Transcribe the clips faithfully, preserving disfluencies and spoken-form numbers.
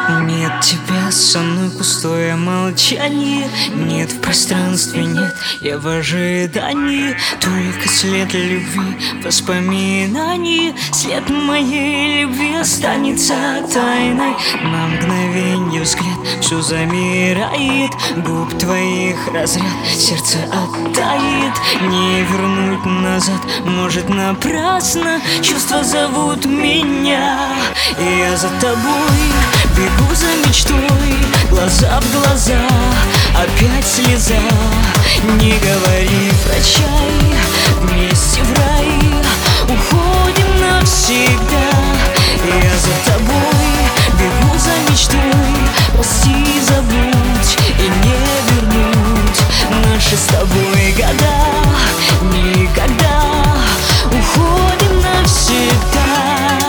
Нет тебя, со мной пустое молчание. Нет в пространстве, нет, я в ожидании. Только след любви, воспоминаний. След моей любви останется тайной. На мгновенье взгляд, все замирает. Губ твоих разряд, сердце оттает. Не вернуть назад, может напрасно. Чувства зовут меня, и я за тобой бегу за мечтой, глаза в глаза, опять слеза. Не говори прощай, вместе в рай уходим навсегда. Я за тобой бегу за мечтой, прости, забудь и не вернуть наши с тобой года. Никогда уходим навсегда.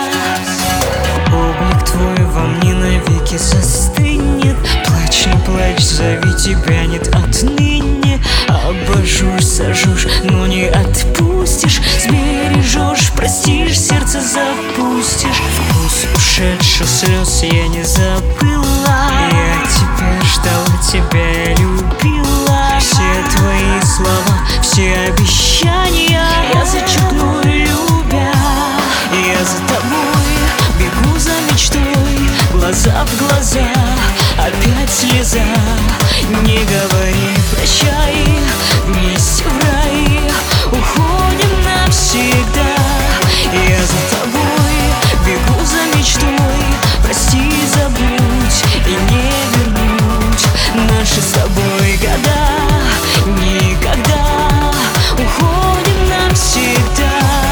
Облик твой во мне навеки застынет. Плачь, не плачь, зови, тебя нет отныне. Обожжешь, сожжешь, но не отпустишь. Сбережешь, простишь, сердце запустишь. Вкус ушедших слез я не забыла. Я тебя ждала, тебя любила. Все твои слова, все обещания я зачеркну, любя. Я за тобой бегу за мечтой, глаза в глаза, опять слеза. Не говори прощай, вместе в рай уходим навсегда. Я за тобой бегу за мечтой, прости, забудь и не вернуть наши с тобой года. Никогда уходим навсегда.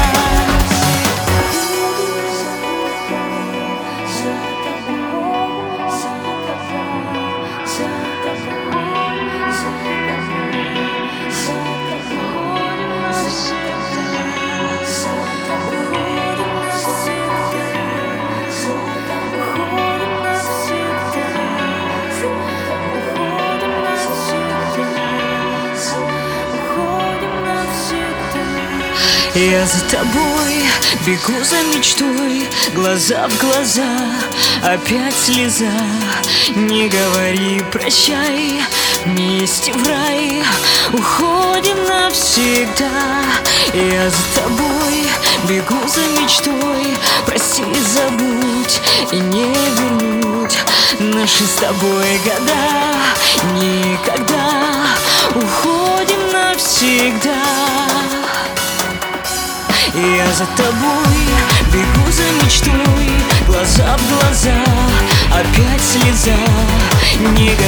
Я за тобой бегу за мечтой, глаза в глаза, опять слеза. Не говори прощай, вместе в рай уходим навсегда. Я за тобой бегу за мечтой, прости, забудь и не вернуть наши с тобой года. Никогда уходим навсегда. Я за тобой бегу за мечтой, глаза в глаза, опять слеза. Не